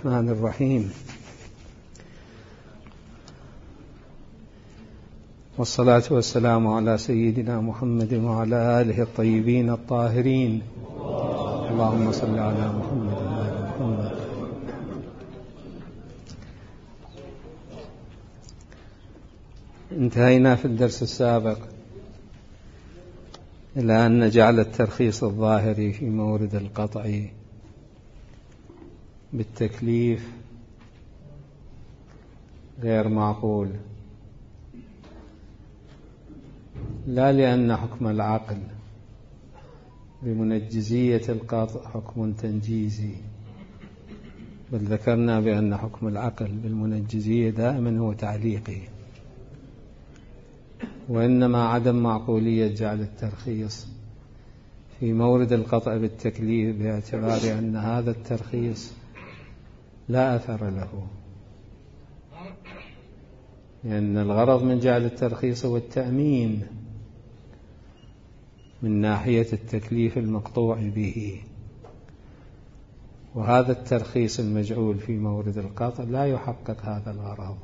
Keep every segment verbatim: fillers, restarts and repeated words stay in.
الرحمن الرحيم، والصلاة والسلام على سيدنا محمد وعلى آله الطيبين الطاهرين. اللهم صل على محمد وعلى محمد. انتهينا في الدرس السابق إلى أن نجعل الترخيص الظاهري في مورد القطع بالتكليف غير معقول، لا لأن حكم العقل بمنجزية القطع حكم تنجيزي، بل ذكرنا بأن حكم العقل بالمنجزية دائما هو تعليقي، وإنما عدم معقولية جعل الترخيص في مورد القطع بالتكليف باعتبار أن هذا الترخيص لا أثر له، لأن الغرض من جعل الترخيص هو التأمين من ناحية التكليف المقطوع به، وهذا الترخيص المجعول في مورد القطع لا يحقق هذا الغرض،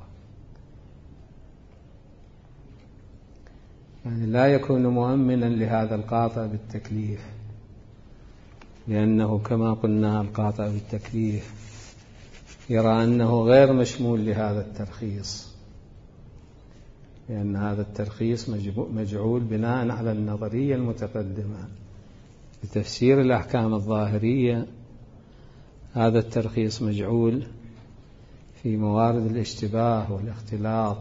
يعني لا يكون مؤمنا لهذا القاطع بالتكليف، لأنه كما قلنا القاطع بالتكليف يرى أنه غير مشمول لهذا الترخيص، لأن هذا الترخيص مجعول بناء على النظرية المتقدمة لتفسير الأحكام الظاهرية. هذا الترخيص مجعول في موارد الاشتباه والاختلاط،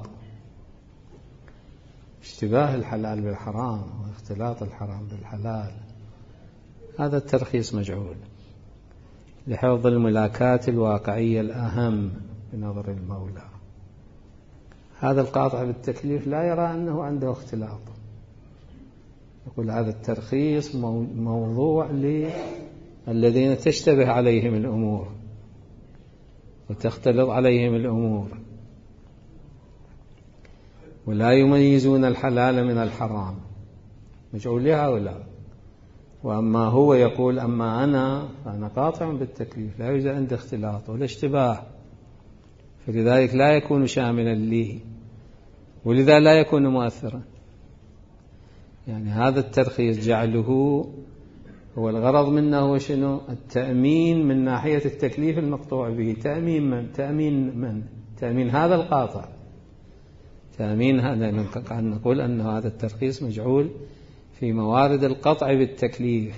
اشتباه الحلال بالحرام واختلاط الحرام بالحلال، هذا الترخيص مجعول لحفظ الملاكات الواقعية الأهم بنظر المولى. هذا القاطع بالتكليف لا يرى أنه عنده اختلاط، يقول هذا الترخيص موضوع للذين تشتبه عليهم الأمور وتختلط عليهم الأمور ولا يميزون الحلال من الحرام، مجعول لهؤلاء. وأما هو يقول أما أنا فأنا قاطع بالتكليف، لا يوجد عندي اختلاط ولا اشتباه، فلذلك لا يكون شاملا لي، ولذا لا يكون مؤثرا. يعني هذا الترخيص جعله هو الغرض منه هو شنو؟ التأمين من ناحية التكليف المقطوع به. تأمين من؟ تأمين من؟ تأمين هذا القاطع، تأمين هذا. نقول أن هذا الترخيص مجعول في موارد القطع بالتكليف،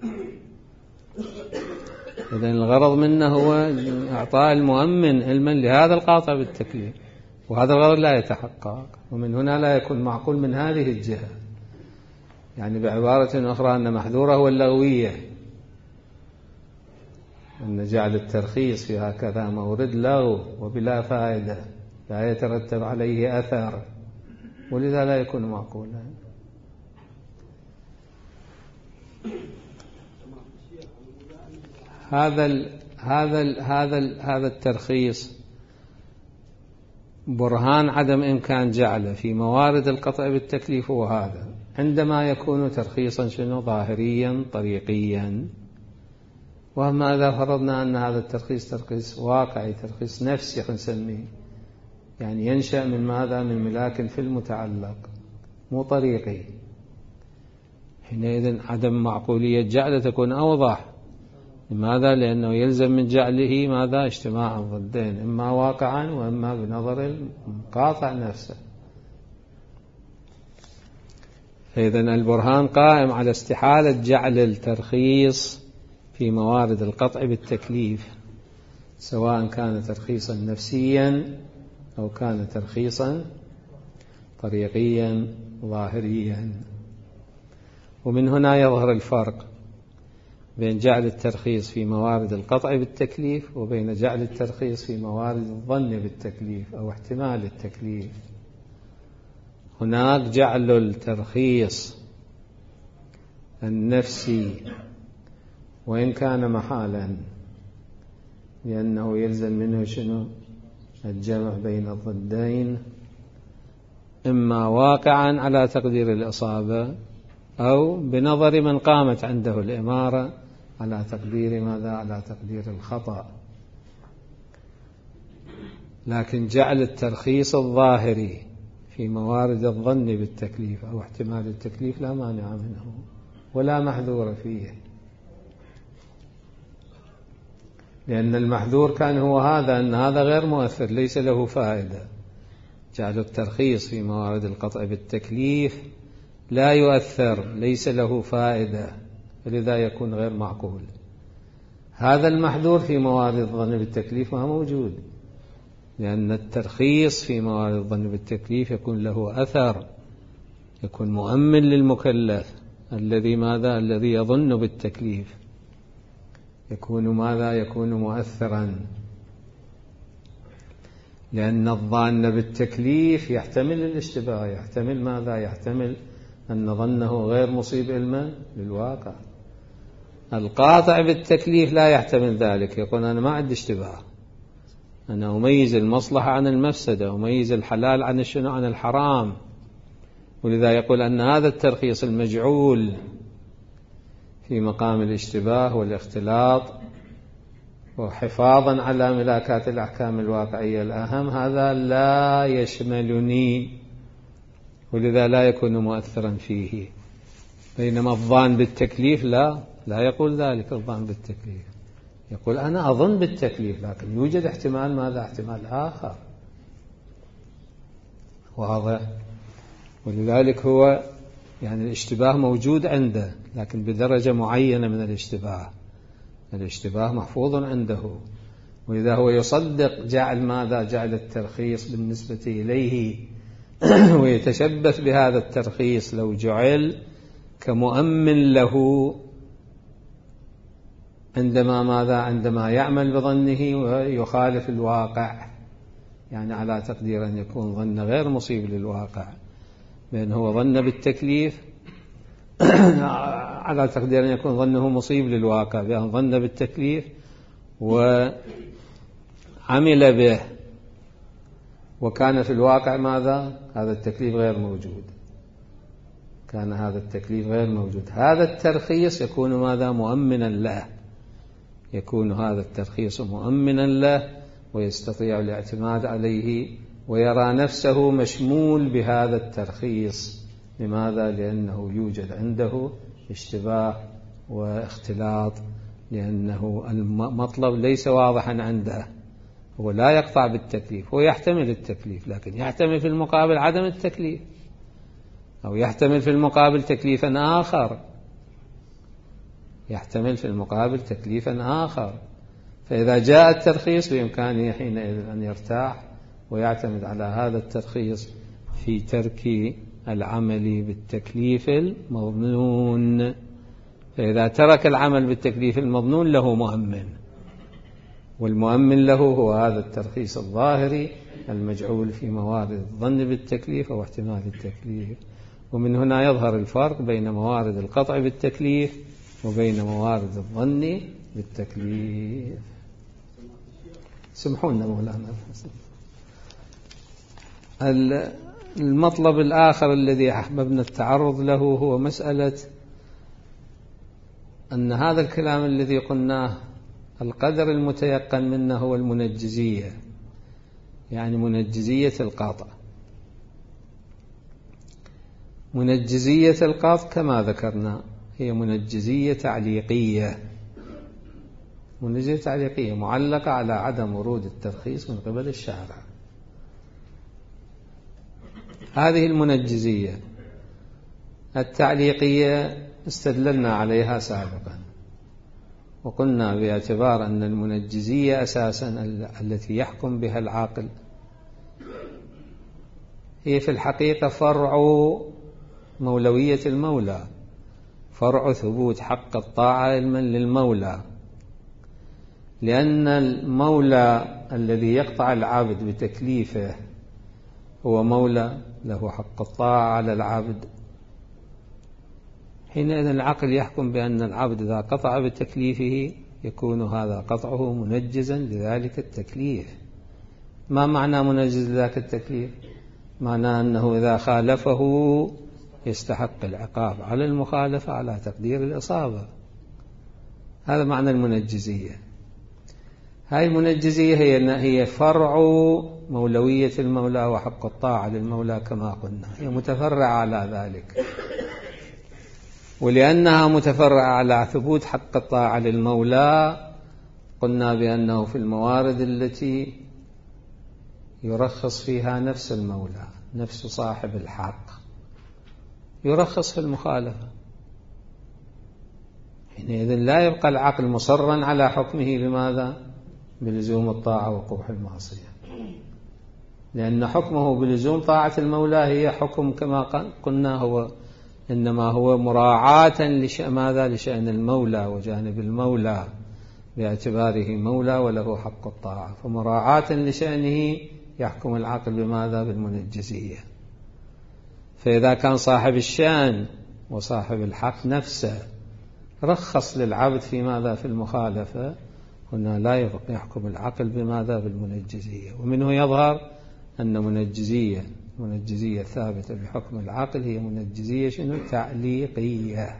إذن الغرض منه هو إعطاء المؤمن علما لهذا القاطع بالتكليف، وهذا الغرض لا يتحقق، ومن هنا لا يكون معقول من هذه الجهة. يعني بعبارة أخرى أن محذوره هو اللغوية، أن جعل الترخيص في هكذا مورد لغو وبلا فائدة لا يترتب عليه أثر، ولذا لا يكون معقولا. هذا ال هذا ال هذا ال هذا الترخيص برهان عدم إمكان جعله في موارد القطع بالتكليف هو هذا، عندما يكون ترخيصا شنو؟ ظاهريا طريقيا. وأما إذا فرضنا أن هذا الترخيص ترخيص واقعي، ترخيص نفسي نسميه، يعني ينشأ من ماذا؟ من ملاك في المتعلق مو طريقي، حينئذ عدم معقولية جعله تكون أوضح. لماذا؟ لأنه يلزم من جعله ماذا؟ اجتماع الضدين، إما واقعا وإما بنظر القاطع نفسه. فإذن البرهان قائم على استحالة جعل الترخيص في موارد القطع بالتكليف، سواء كان ترخيصا نفسيا أو كان ترخيصا طريقيا ظاهريا. ومن هنا يظهر الفرق بين جعل الترخيص في موارد القطع بالتكليف وبين جعل الترخيص في موارد الظن بالتكليف أو احتمال التكليف. هناك جعل الترخيص النفسي وإن كان محالا، لأنه يلزم منه شنو؟ الجمع بين الضدين، إما واقعا على تقدير الإصابة أو بنظر من قامت عنده الإمارة على تقدير ماذا؟ على تقدير الخطأ. لكن جعل الترخيص الظاهري في موارد الظن بالتكليف أو احتمال التكليف لا مانع منه ولا محذور فيه، لأن المحذور كان هو هذا، أن هذا غير مؤثر ليس له فائدة. جعل الترخيص في موارد القطع بالتكليف لا يؤثر ليس له فائدة، فلذا يكون غير معقول. هذا المحذور في موارد الظن بالتكليف ما موجود، لأن الترخيص في موارد الظن بالتكليف يكون له أثر، يكون مؤمن للمكلف الذي ماذا الذي يظن بالتكليف، يكون ماذا يكون مؤثرا، لأن الظن بالتكليف يحتمل الاشتباه، يحتمل ماذا يحتمل أن ظنه غير مصيب علما للواقع. القاطع بالتكليف لا يحتمل ذلك، يقول أنا ما عندي اشتباه، أنا أميز المصلحة عن المفسدة، أميز الحلال عن الشنو عن الحرام، ولذا يقول أن هذا الترخيص المجعول في مقام الاشتباه والاختلاط وحفاظا على ملاكات الأحكام الواقعية الأهم هذا لا يشملني، ولذا لا يكون مؤثرا فيه. بينما الظان بالتكليف لا لا يقول ذلك، الظان بالتكليف يقول أنا أظن بالتكليف لكن يوجد احتمال ماذا احتمال آخر، واضح؟ ولذلك هو يعني الاشتباه موجود عنده لكن بدرجة معينة من الاشتباه، الاشتباه محفوظ عنده، ولذا هو يصدق جعل ماذا جعل الترخيص بالنسبة إليه ويتشبث بهذا الترخيص لو جعل كمؤمن له عندما ماذا عندما يعمل بظنه ويخالف الواقع، يعني على تقدير أن يكون ظن غير مصيب للواقع، بأنه هو ظن بالتكليف على تقدير أن يكون ظنه مصيب للواقع، بأن ظن بالتكليف وعمل به وكان في الواقع ماذا هذا التكليف غير موجود، كان هذا التكليف غير موجود. هذا الترخيص يكون ماذا مؤمنا له، يكون هذا الترخيص مؤمنا له ويستطيع الاعتماد عليه ويرى نفسه مشمول بهذا الترخيص. لماذا؟ لأنه يوجد عنده اشتباه واختلاط، لأنه المطلب ليس واضحا عنده، هو لا يقطع بالتكليف، هو يحتمل التكليف لكن يحتمل في المقابل عدم التكليف، أو يحتمل في المقابل تكليفا آخر، يحتمل في المقابل تكليفا آخر. فإذا جاء الترخيص بإمكانه حينئذ أن يرتاح ويعتمد على هذا الترخيص في ترك العمل بالتكليف المظنون. فإذا ترك العمل بالتكليف المظنون له مؤمن، والمؤمن له هو هذا الترخيص الظاهري المجعول في موارد الظن بالتكليف أو احتمال التكليف. ومن هنا يظهر الفرق بين موارد القطع بالتكليف وبين موارد الظن بالتكليف. سمحونا مولانا. المطلب الآخر الذي أحببنا التعرض له هو مسألة أن هذا الكلام الذي قلناه القدر المتيقن منه هو المنجزية، يعني منجزية القاطع. منجزية القاطع كما ذكرنا هي منجزية تعليقية، منجزية تعليقية معلقة على عدم ورود الترخيص من قبل الشارع. هذه المنجزية التعليقية استدللنا عليها سابقا، وقلنا باعتبار أن المنجزية أساسا التي يحكم بها العاقل هي في الحقيقة فرع مولوية المولى، فرع ثبوت حق الطاعة علما للمولى، لأن المولى الذي يقطع العبد بتكليفه هو مولى له حق الطاعة على العبد. حينئذ العقل يحكم بأن العبد إذا قطع بتكليفه يكون هذا قطعه منجزا لذلك التكليف. ما معنى منجز لذلك التكليف؟ معنى أنه إذا خالفه يستحق العقاب على المخالفة على تقدير الإصابة. هذا معنى المنجزية. هاي المنجزية هي هي فرع مولوية المولى وحق الطاعة للمولى كما قلنا، هي متفرعة على ذلك. ولأنها متفرعة على ثبوت حق الطاعة للمولى قلنا بأنه في الموارد التي يرخص فيها نفس المولى نفس صاحب الحق يرخص في المخالفة، حينئذ لا يبقى العقل مصرا على حكمه بماذا؟ بلزوم الطاعة وقبح المعصية، لأن حكمه بلزوم طاعة المولى هي حكم كما قلنا هو إنما هو مراعاة لشأن ماذا؟ لشأن المولى وجانب المولى باعتباره مولى وله حق الطاعة، فمراعاة لشأنه يحكم العقل بماذا؟ بالمنجزية. فإذا كان صاحب الشأن وصاحب الحق نفسه رخص للعبد في ماذا؟ في المخالفة، هنا لا يحكم العقل بماذا؟ بالمنجزية. ومنه يظهر أن منجزية منجزية ثابتة بحكم العقل هي منجزية شنو؟ تعليقية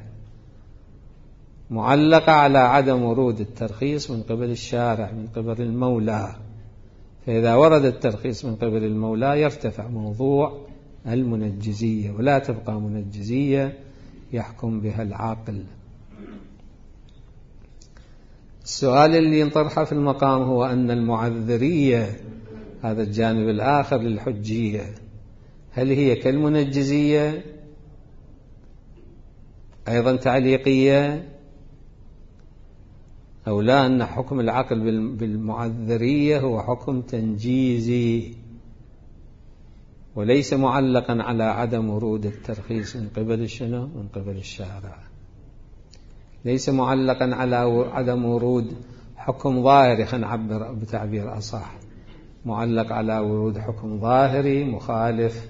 معلقة على عدم ورود الترخيص من قبل الشارع من قبل المولى، فإذا ورد الترخيص من قبل المولى يرتفع موضوع المنجزية ولا تبقى منجزية يحكم بها العاقل. السؤال اللي ينطرح في المقام هو أن المعذرية هذا الجانب الآخر للحجية هل هي كالمنجزية أيضا تعليقية أو لا؟ أن حكم العقل بالمعذرية هو حكم تنجيزي وليس معلقا على عدم ورود الترخيص من قبل شنو؟ من قبل الشارع، ليس معلقا على عدم ورود حكم ظاهري، خلينا نعبر بتعبير أصح، معلق على ورود حكم ظاهري مخالف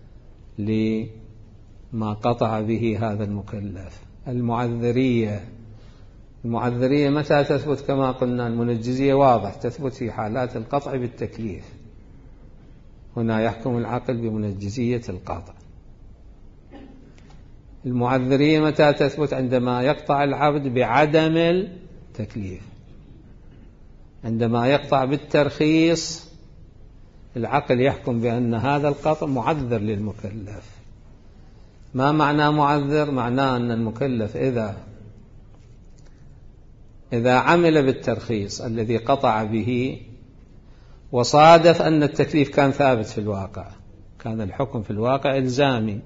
لما قطع به هذا المكلف. المعذرية المعذرية متى تثبت؟ كما قلنا المنجزية واضح تثبت في حالات القطع بالتكليف، هنا يحكم العقل بمنجزية القطع. المعذرية متى تثبت؟ عندما يقطع العبد بعدم التكليف، عندما يقطع بالترخيص العقل يحكم بأن هذا القطع معذر للمكلف. ما معنى معذر؟ معناه أن المكلف إذا إذا عمل بالترخيص الذي قطع به وصادف أن التكليف كان ثابت في الواقع، كان الحكم في الواقع إلزامي،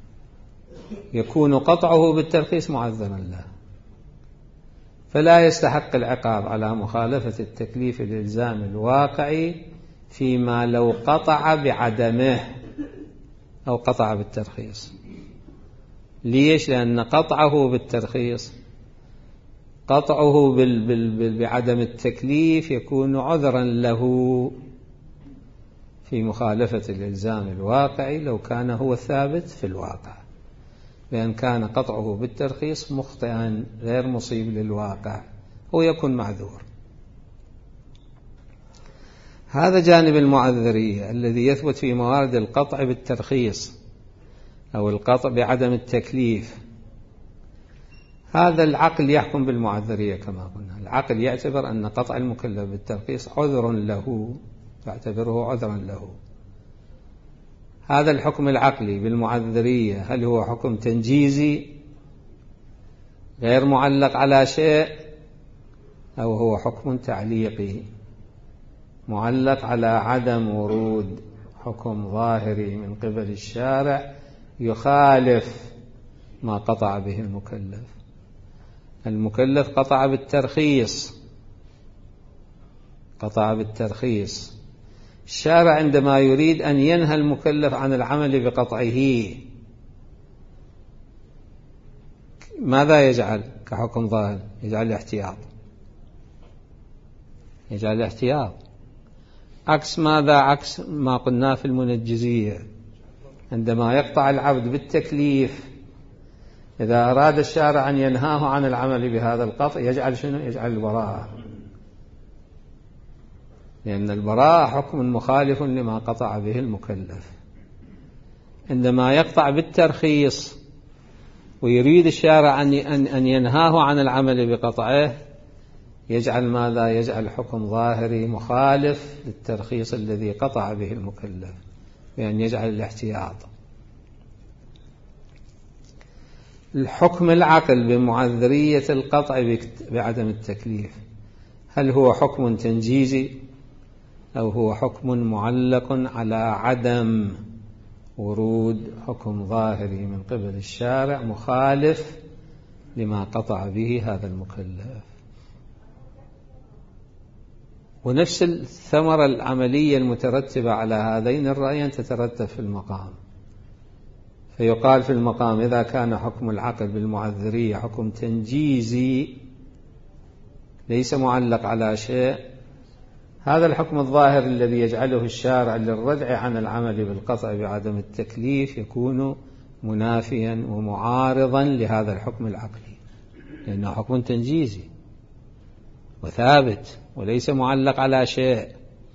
يكون قطعه بالترخيص معذرا له، فلا يستحق العقاب على مخالفة التكليف الإلزام الواقعي فيما لو قطع بعدمه أو قطع بالترخيص. ليش؟ لأن قطعه بالترخيص قطعه بال بال بعدم التكليف يكون عذرا له في مخالفة الإلزام الواقعي لو كان هو ثابت في الواقع، لأن كان قطعه بالترخيص مخطئا غير مصيب للواقع هو يكون معذور. هذا جانب المعذرية الذي يثبت في موارد القطع بالترخيص أو القطع بعدم التكليف. هذا العقل يحكم بالمعذرية كما قلنا، العقل يعتبر أن قطع المكلف بالترخيص عذر له، يعتبره عذرا له. هذا الحكم العقلي بالمعذرية هل هو حكم تنجيزي غير معلق على شيء أو هو حكم تعليقي معلق على عدم ورود حكم ظاهري من قبل الشارع يخالف ما قطع به المكلف؟ المكلف قطع بالترخيص قطع بالترخيص الشارع عندما يريد أن ينهى المكلف عن العمل بقطعه ماذا يجعل كحكم ظاهر؟ يجعل الاحتياط يجعل الاحتياط عكس ماذا؟ عكس ما قلنا في المنجزية، عندما يقطع العبد بالتكليف إذا أراد الشارع أن ينهاه عن العمل بهذا القطع يجعل شنو؟ يجعل البراءة، لأن البراءة حكم مخالف لما قطع به المكلف. عندما يقطع بالترخيص ويريد الشارع أن أن ينهاه عن العمل بقطعه يجعل ماذا؟ يجعل حكم ظاهري مخالف للترخيص الذي قطع به المكلف، بأن يجعل الاحتياط. الحكم العقل بمعذرية القطع بعدم التكليف، هل هو حكم تنجيزي أو هو حكم معلق على عدم ورود حكم ظاهري من قبل الشارع مخالف لما قطع به هذا المكلف؟ ونفس الثمرة العملية المترتبة على هذين الرأيين تترتب في المقام. فيقال في المقام إذا كان حكم العقل بالمعذرية حكم تنجيزي ليس معلق على شيء، هذا الحكم الظاهر الذي يجعله الشارع للردع عن العمل بالقطع بعدم التكليف يكون منافيا ومعارضا لهذا الحكم العقلي، لأنه حكم تنجيزي وثابت وليس معلق على شيء.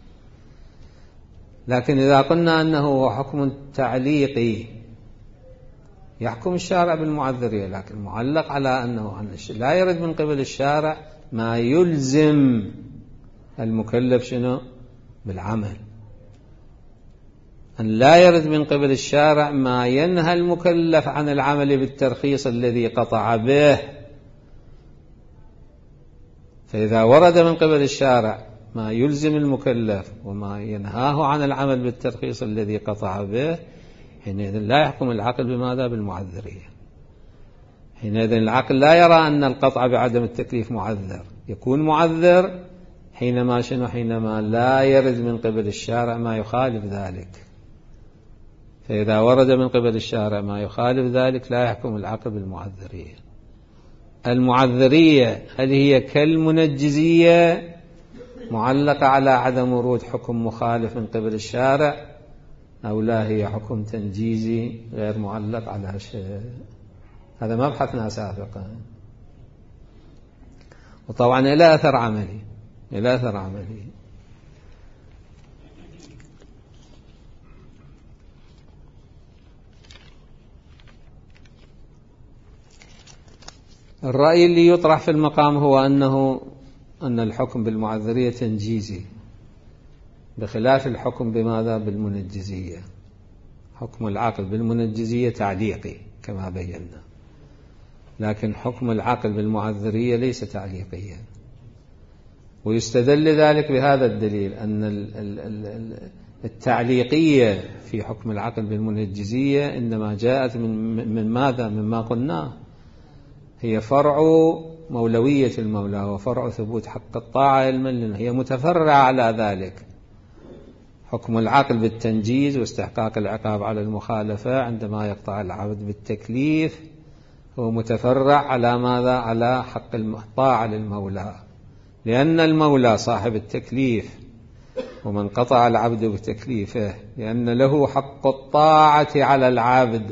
لكن إذا قلنا أنه هو حكم تعليقي يحكم الشارع بالمعذرية، لكن معلق على أنه لا يرد من قبل الشارع ما يلزم المكلف شنو؟ بالعمل، أن لا يرد من قبل الشارع ما ينهى المكلف عن العمل بالترخيص الذي قطع به. فإذا ورد من قبل الشارع ما يلزم المكلف وما ينهاه عن العمل بالترخيص الذي قطع به، حينئذ لا يحكم العقل بماذا؟ بالمعذرية. حينئذ العقل لا يرى أن القطع بعدم التكليف معذر، يكون معذر حينما شنو؟ حينما لا يرد من قبل الشارع ما يخالف ذلك. فإذا ورد من قبل الشارع ما يخالف ذلك لا يحكم العقل بالمعذرية. المعذرية هل هي كالمنجزية معلقة على عدم ورود حكم مخالف من قبل الشارع، أو لا هي حكم تنجيزي غير معلق على شيء؟ هذا ما بحثنا سابقا. وطبعا إلى أثر عملي إلى أثر عملي الرأي اللي يطرح في المقام هو أنه أن الحكم بالمعذرية تنجيزي، بخلاف الحكم بماذا؟ بالمنجزية. حكم العقل بالمنجزية تعليقي كما بينا، لكن حكم العقل بالمعذرية ليس تعليقيا. ويستدل ذلك بهذا الدليل أن التعليقية في حكم العقل بالمنجزية إنما جاءت من من ماذا؟ مما قلناه، هي فرع مولوية المولى وفرع ثبوت حق الطاعة علما، لأن هي متفرعة على ذلك. حكم العقل بالتنجيز واستحقاق العقاب على المخالفة عندما يقطع العبد بالتكليف هو متفرع على ماذا؟ على حق الطاعة للمولى، لأن المولى صاحب التكليف، ومن قطع العبد بتكليفه لأن له حق الطاعة على العبد.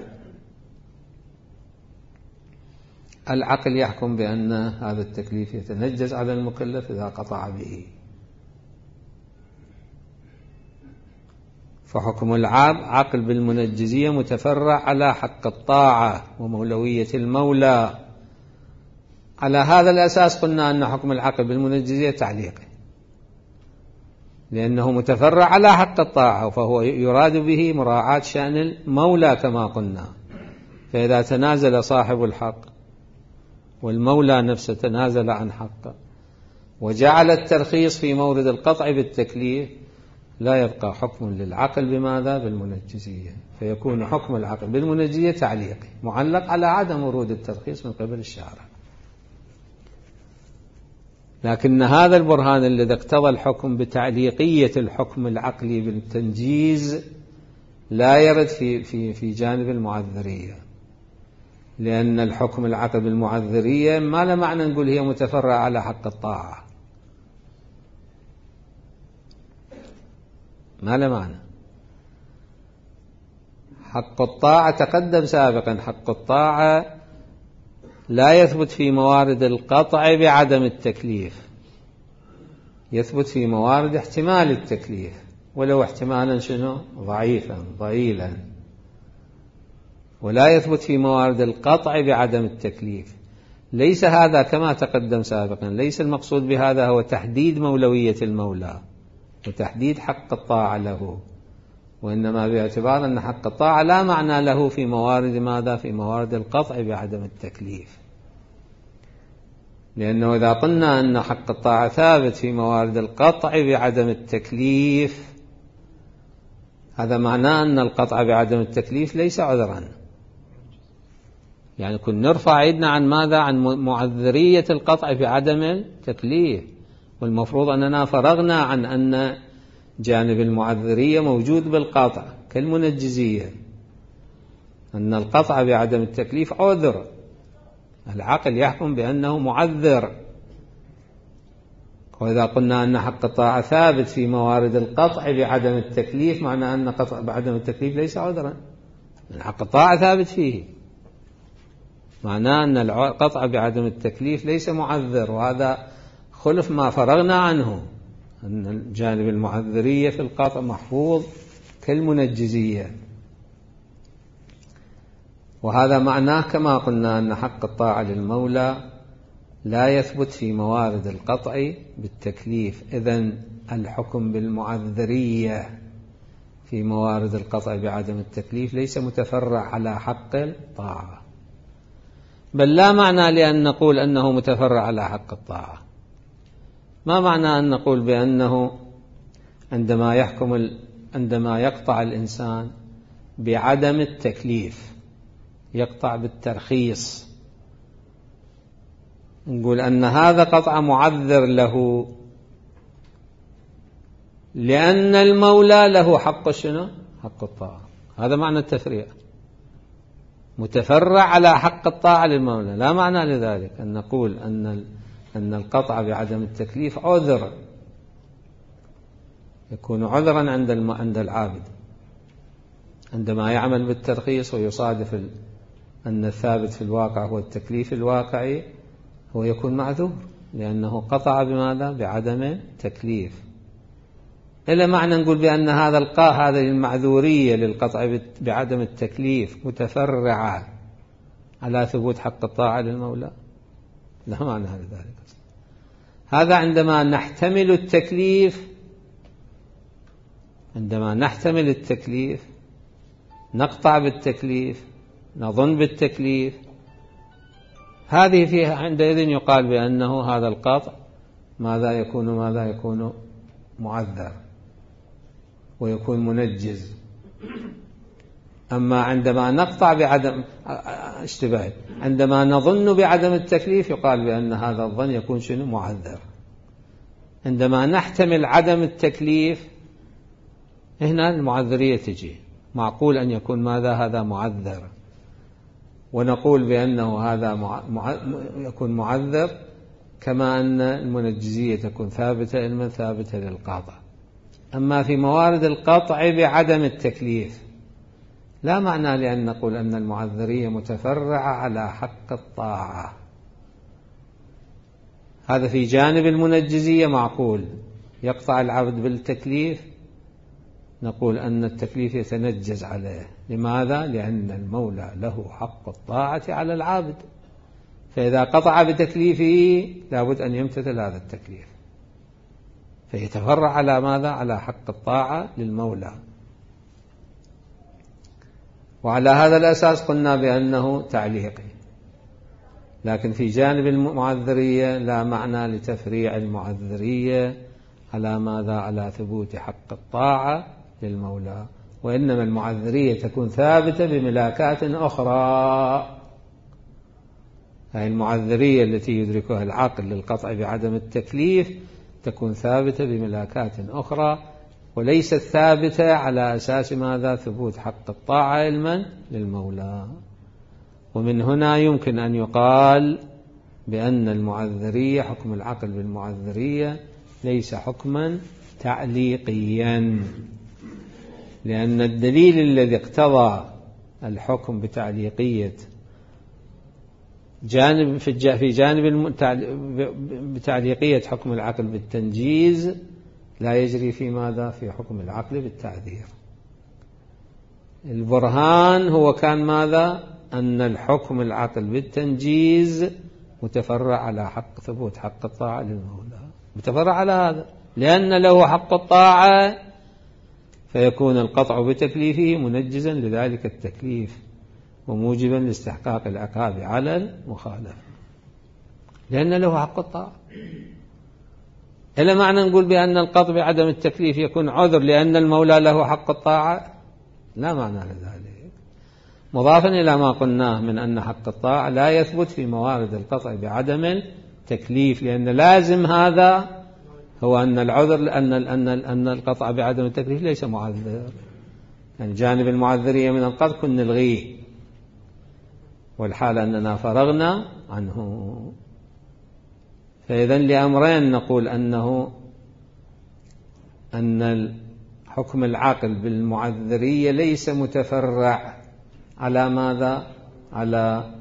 العقل يحكم بأن هذا التكليف يتنجز على المكلف إذا قطع به. فحكم العقل بالمنجزية متفرع على حق الطاعة ومولوية المولى. على هذا الأساس قلنا أن حكم العقل بالمنجزية تعليقي، لأنه متفرع على حق الطاعة، فهو يراد به مراعاة شأن المولى كما قلنا. فإذا تنازل صاحب الحق والمولى نفسه تنازل عن حقه وجعل الترخيص في مورد القطع بالتكليف، لا يبقى حكم للعقل بماذا؟ بالمنجزية، فيكون حكم العقل بالمنجزية تعليقي معلق على عدم ورود الترخيص من قبل الشارع. لكن هذا البرهان الذي اقتضى الحكم بتعليقية الحكم العقلي بالتنجيز لا يرد في في في جانب المعذرية، لأن الحكم العقل بالمعذرية ما له معنى نقول هي متفرعة على حق الطاعة، ما له معنى. حق الطاعة تقدم سابقا، حق الطاعة لا يثبت في موارد القطع بعدم التكليف، يثبت في موارد احتمال التكليف، ولو احتمالا شنو؟ ضعيفا ضئيلا. ولا يثبت في موارد القطع بعدم التكليف، ليس هذا كما تقدم سابقا، ليس المقصود بهذا هو تحديد مولوية المولى وتحديد حق الطاعة له، وإنما باعتبار أن حق الطاعة لا معنى له في موارد ماذا؟ في موارد القطع بعدم التكليف. لأنه إذا قلنا أن حق الطاعة ثابت في موارد القطع بعدم التكليف، هذا معناه أن القطع بعدم التكليف ليس عذرا، يعني كنا نرفع ايدنا عن ماذا؟ عن معذرية القطع بعدم التكليف، والمفروض أننا فرغنا عن أن جانب المعذرية موجود بالقطع كالمنجزية، أن القطع بعدم التكليف عذر، العقل يحكم بأنه معذر. وإذا قلنا أن حق الطاعة ثابت في موارد القطع بعدم التكليف، معنى أن قطع بعدم التكليف ليس عذرا، حق الطاعة ثابت فيه، معناه أن القطع بعدم التكليف ليس معذر، وهذا خلف ما فرغنا عنه، أن الجانب المعذرية في القطع محفوظ كالمنجزية. وهذا معناه كما قلنا أن حق الطاعة للمولى لا يثبت في موارد القطع بالتكليف، إذن الحكم بالمعذرية في موارد القطع بعدم التكليف ليس متفرع على حق الطاعة، بل لا معنى لأن نقول أنه متفرع على حق الطاعة. ما معنى أن نقول بأنه عندما يحكم ال... عندما يقطع الإنسان بعدم التكليف يقطع بالترخيص، نقول أن هذا قطع معذر له، لأن المولى له حق شنو؟ حق الطاعة. هذا معنى التفريع، متفرع على حق الطاعة للمولى. لا معنى لذلك أن نقول أن أن القطع بعدم التكليف عذر، يكون عذرا عند عند العابد عندما يعمل بالترخيص ويصادف أن الثابت في الواقع هو التكليف الواقعي، هو يكون معذور لأنه قطع بماذا؟ بعدم تكليف. إلا معنى نقول بأن هذا القاء هذه المعذورية للقطع بعدم التكليف متفرعة على ثبوت حق الطاعة للمولى، لا معنى لذلك. هذا عندما نحتمل التكليف، عندما نحتمل التكليف نقطع بالتكليف، نظن بالتكليف، هذه فيها عندئذ يقال بأنه هذا القطع ماذا يكون؟ ماذا يكون؟ معذر ويكون منجز. أما عندما نقطع بعدم اشتباه، عندما نظن بعدم التكليف يقال بأن هذا الظن يكون شنو؟ معذر. عندما نحتمل عدم التكليف هنا المعذرية تجي، معقول أن يكون ماذا؟ هذا معذر، ونقول بأنه هذا مع... مع... يكون معذر، كما أن المنجزية تكون ثابتة علما ثابتة للقاطع. أما في موارد القطع بعدم التكليف لا معنى لأن نقول أن المعذرية متفرعة على حق الطاعة. هذا في جانب المنجزية معقول، يقطع العبد بالتكليف، نقول أن التكليف يتنجز عليه. لماذا؟ لأن المولى له حق الطاعة على العابد، فإذا قطع بتكليفه لابد أن يمتثل هذا التكليف، فيتفرع على ماذا؟ على حق الطاعة للمولى. وعلى هذا الأساس قلنا بأنه تعليقي. لكن في جانب المعذرية لا معنى لتفريع المعذرية على ماذا؟ على ثبوت حق الطاعة للمولى، وإنما المعذرية تكون ثابتة بملاكات أخرى. هذه المعذرية التي يدركها العقل للقطع بعدم التكليف تكون ثابتة بملاكات أخرى، وليست ثابتة على أساس ماذا؟ ثبوت حق الطاعة علما للمولى. ومن هنا يمكن أن يقال بأن المعذرية، حكم العقل بالمعذرية ليس حكما تعليقيا، لأن الدليل الذي اقتضى الحكم بتعليقية جانب في جانب بتعليقية حكم العقل بالتنجيز لا يجري في ماذا؟ في حكم العقل بالتعذير. البرهان هو كان ماذا؟ أن الحكم العقل بالتنجيز متفرع على حق ثبوت حق الطاعة للمولى، متفرع على هذا، لأن له حق الطاعة فيكون القطع بتكليفه منجزا لذلك التكليف وموجبا لاستحقاق العقاب على المخالف، لأن له حق الطاعة. إلى معنى نقول بأن القطع بعدم التكليف يكون عذر لأن المولى له حق الطاعة؟ لا معنى لذلك. مضافا إلى ما قلناه من أن حق الطاعة لا يثبت في موارد القطع بعدم التكليف، لأن لازم هذا هو أن العذر أن أن أن القطع بعدم التكليف ليس معذر، يعني جانب المعذرية من القطع كن نلغيه، والحال أننا فرغنا عنه. فإذا لأمرين نقول أنه أن حكم العقل بالمعذرية ليس متفرع على ماذا؟ على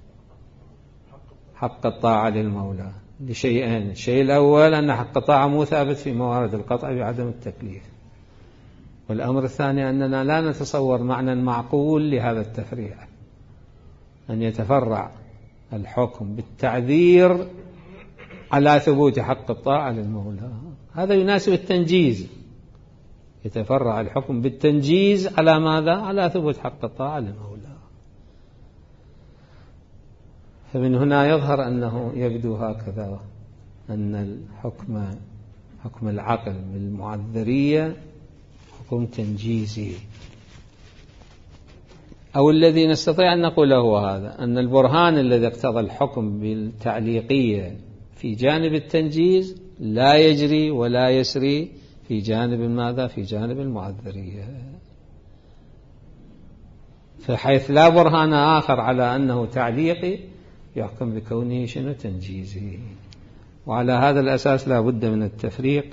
حق الطاعة للمولى لشيئين. الشيء الأول أن حق الطاعة مو ثابت في موارد القطع بعدم التكليف، والأمر الثاني أننا لا نتصور معنى معقول لهذا التفريع، أن يتفرع الحكم بالتعذير على ثبوت حق الطاعة للمولى. هذا يناسب التنجيز، يتفرع الحكم بالتنجيز على ماذا؟ على ثبوت حق الطاعة للمولى. فمن هنا يظهر أنه يبدو هكذا أن الحكم حكم العقل بالمعذرية حكم تنجيزي، أو الذي نستطيع أن نقوله هو هذا، أن البرهان الذي اقتضى الحكم بالتعليقية في جانب التنجيز لا يجري ولا يسري في جانب ماذا؟ في جانب المعذرية، فحيث لا برهان آخر على أنه تعليقي يحكم بكونه شنو؟ تنجيزي. وعلى هذا الأساس لا بد من التفريق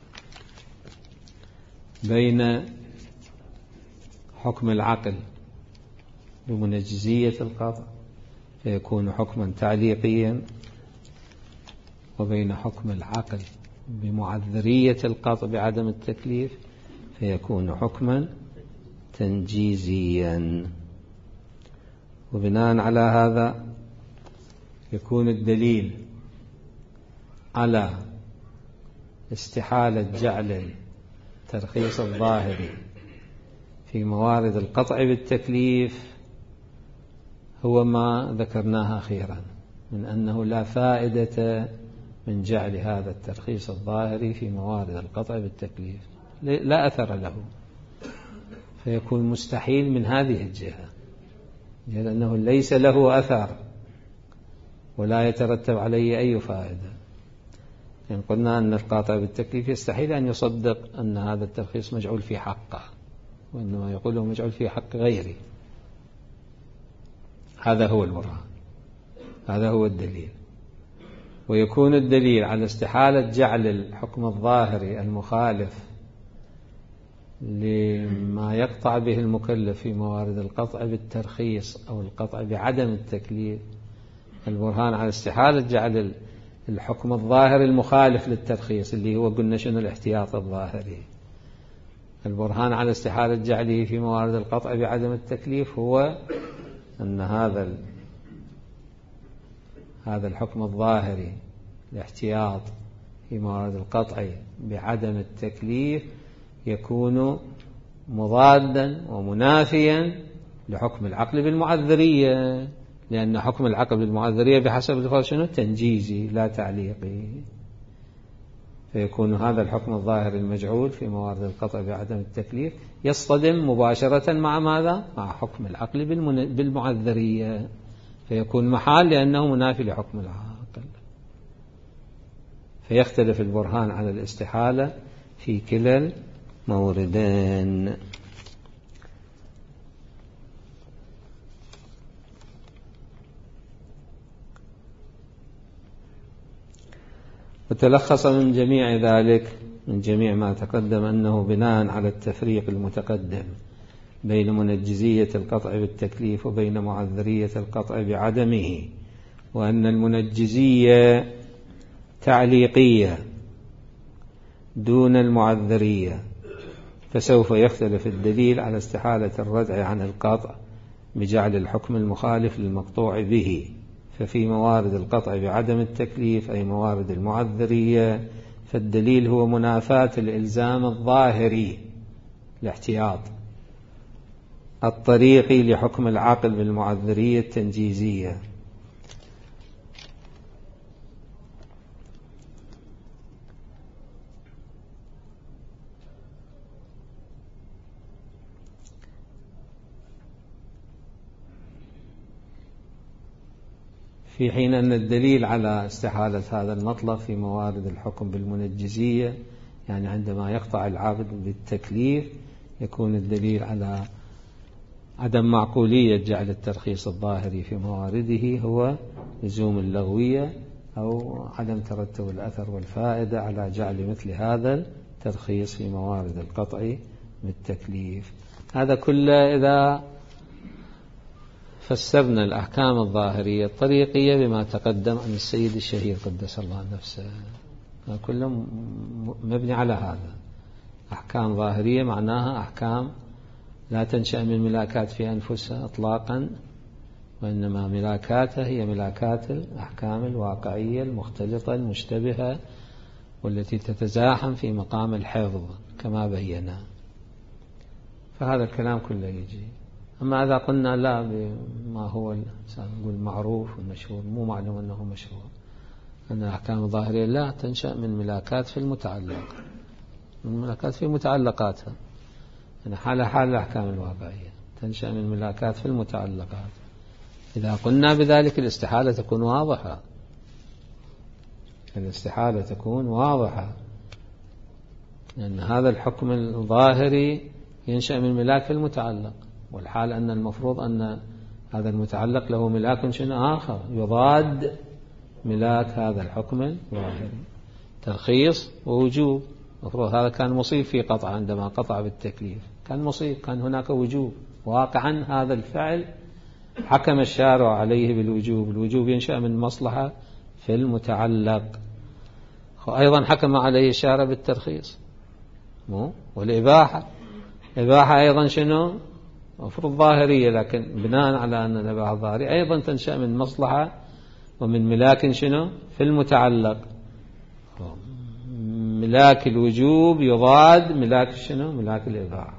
بين حكم العقل بمنجزية القطع فيكون حكما تعليقيا، وبين حكم العقل بمعذرية القطع بعدم التكليف فيكون حكما تنجيزيا. وبناء على هذا يكون الدليل على استحالة جعل الترخيص الظاهري في موارد القطع بالتكليف هو ما ذكرناه أخيرا من أنه لا فائدة من جعل هذا الترخيص الظاهري في موارد القطع بالتكليف، لا أثر له، فيكون مستحيل من هذه الجهة، لأنه ليس له أثر ولا يترتب عليه أي فائدة. يعني قلنا أن القاطع بالتكليف يستحيل أن يصدق أن هذا الترخيص مجعول في حقه، وإنما يقوله مجعول في حق غيره. هذا هو البرهان، هذا هو الدليل. ويكون الدليل على استحالة جعل الحكم الظاهري المخالف لما يقطع به المكلف في موارد القطع بالترخيص أو القطع بعدم التكليف، البرهان على استحالة جعل الحكم الظاهري المخالف للترخيص اللي هو قلنا شنو الاحتياط الظاهري، البرهان على استحالة جعله في موارد القطع بعدم التكليف هو أن هذا هذا الحكم الظاهري الاحتياط في موارد القطع بعدم التكليف يكون مضادا ومنافيا لحكم العقل بالمعذرية، لأن حكم العقل بالمعذرية بحسب الفرق شنو؟ تنجيزي لا تعليقي، فيكون هذا الحكم الظاهري المجعول في موارد القطع بعدم التكليف يصطدم مباشرة مع ماذا؟ مع حكم العقل بالمعذرية، فيكون محال لأنه منافي لحكم العقل، فيختلف البرهان على الاستحالة في كلا الموردين. وتلخص من جميع ذلك من جميع ما تقدم أنه بناء على التفريق المتقدم بين منجزية القطع بالتكليف وبين معذرية القطع بعدمه، وأن المنجزية تعليقية دون المعذرية، فسوف يختلف الدليل على استحالة الردع عن القطع بجعل الحكم المخالف للمقطوع به ففي موارد القطع بعدم التكليف أي موارد المعذرية، فالدليل هو منافاة الإلزام الظاهري الاحتياط الطريقي لحكم العقل بالمعذرية التنجيزية. في حين أن الدليل على استحالة هذا المطلب في موارد الحكم بالمنجزية، يعني عندما يقطع العابد بالتكليف يكون الدليل على عدم معقولية جعل الترخيص الظاهري في موارده هو لزوم اللغوية أو عدم ترتب الأثر والفائدة على جعل مثل هذا الترخيص في موارد القطع بالتكليف. هذا كله إذا فسرنا الأحكام الظاهرية الطريقية بما تقدم عن السيد الشهير قدس الله نفسه، كله مبني على هذا. أحكام ظاهرية معناها أحكام لا تنشأ من ملاكات في أنفسها إطلاقا، وإنما ملاكاتها هي ملاكات الأحكام الواقعية المختلطة المشتبهة والتي تتزاحم في مقام الحفظ كما بينا. فهذا الكلام كله يجي. أما إذا قلنا لا بما هو نقول معروف والمشهور، مو معلوم أنه مشهور، أن الأحكام الظاهرية لا تنشأ من ملاكات في المتعلق، من ملاكات في متعلقاتها، يعني حال حال الأحكام الواقعية تنشأ من ملاكات في المتعلقات. إذا قلنا بذلك الاستحالة تكون واضحة، الاستحالة تكون واضحة، لأن هذا الحكم الظاهري ينشأ من ملاك في المتعلق، والحال أن المفروض أن هذا المتعلق له ملاك شنو آخر يضاد ملاك هذا الحكم الظاهري، ترخيص ووجوب. المفروض هذا كان مصيب في قطع، عندما قطع بالتكليف كان مصيب، كان هناك وجوب واقعا. هذا الفعل حكم الشارع عليه بالوجوب، الوجوب ينشأ من مصلحة في المتعلق، وأيضا حكم عليه الشارع بالترخيص مو والإباحة. إباحة أيضا شنو مفروض ظاهرية، لكن بناء على أن الإباحة الظاهرية أيضا تنشأ من مصلحة ومن ملاك شنو في المتعلق. ملاك الوجوب يضاد ملاك شنو ملاك الإباحة،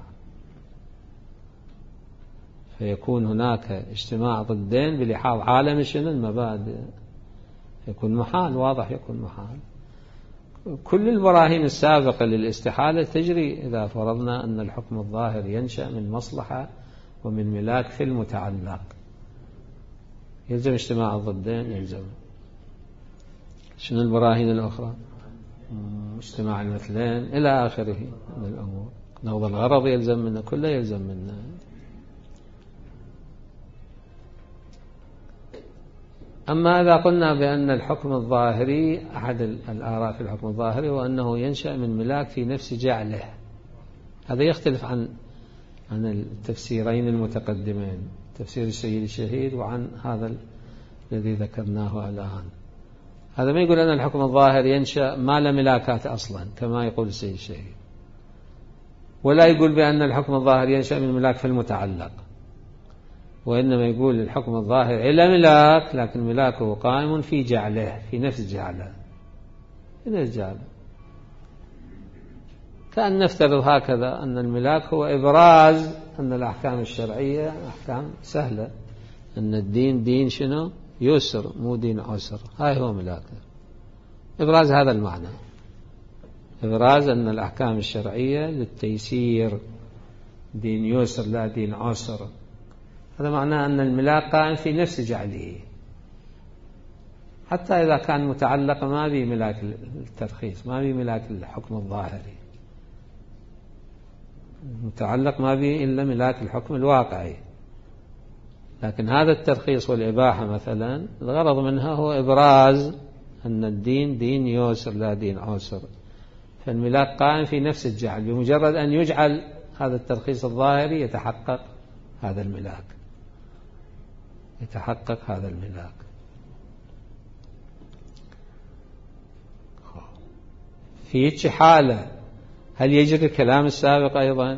فيكون هناك اجتماع ضدين بلحاظ عالم شنو المبادئ، يكون محال، واضح يكون محال. كل البراهين السابقة للاستحالة تجري إذا فرضنا أن الحكم الظاهر ينشأ من مصلحة ومن ملاك في المتعلق، يلزم اجتماع الضدين، يلزم. شنو البراهين الأخرى؟ اجتماع المثلين إلى آخره من الأمور. نوض الغرض يلزم منه، كله يلزم منه. أما إذا قلنا بأن الحكم الظاهري، أحد الآراء في الحكم الظاهري هو أنه ينشأ من ملاك في نفس جعله، هذا يختلف عن عن التفسيرين المتقدمين، تفسير السيد الشهيد وعن هذا الذي ذكرناه الآن. هذا ما يقول أن الحكم الظاهر ينشأ ما لا ملاكات أصلا كما يقول السيد الشهيد، ولا يقول بأن الحكم الظاهر ينشأ من ملاك في المتعلق، وإنما يقول الحكم الظاهر إلى ملاك، لكن ملاكه قائم في جعله، في نفس جعله، في نفس جعله. كأن نفترض هكذا أن الملاك هو إبراز أن الأحكام الشرعية أحكام سهلة، أن الدين دين شنو يسر مو دين عسر، هاي هو ملاكه، إبراز هذا المعنى، إبراز أن الأحكام الشرعية للتيسير، دين يسر لا دين عسر. هذا معناه أن الملاك قائم في نفس جعله، حتى إذا كان متعلق ما بي ملاك الترخيص، ما بي ملاك الحكم الظاهري، متعلق ما بي إلا ملاك الحكم الواقعي. لكن هذا الترخيص والإباحة مثلا الغرض منها هو إبراز أن الدين دين يسر لا دين عسر، فالملاك قائم في نفس الجعل، بمجرد أن يجعل هذا الترخيص الظاهري يتحقق هذا الملاك، يتحقق هذا الملاك. في حالة هل يجري الكلام السابق أيضا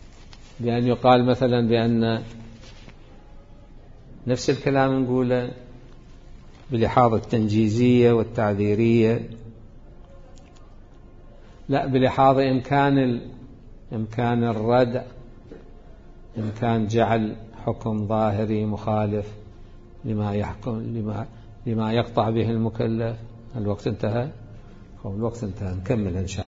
بأن يقال مثلا بأن نفس الكلام نقوله بلحاظ التنجيزية والتعذيرية، لا بلحاظ إمكان إمكان الردع، إمكان جعل حكم ظاهري مخالف لما يحكم لما لما يقطع به المكلف. الوقت انتهى. الوقت انتهى، نكمل إن شاء الله.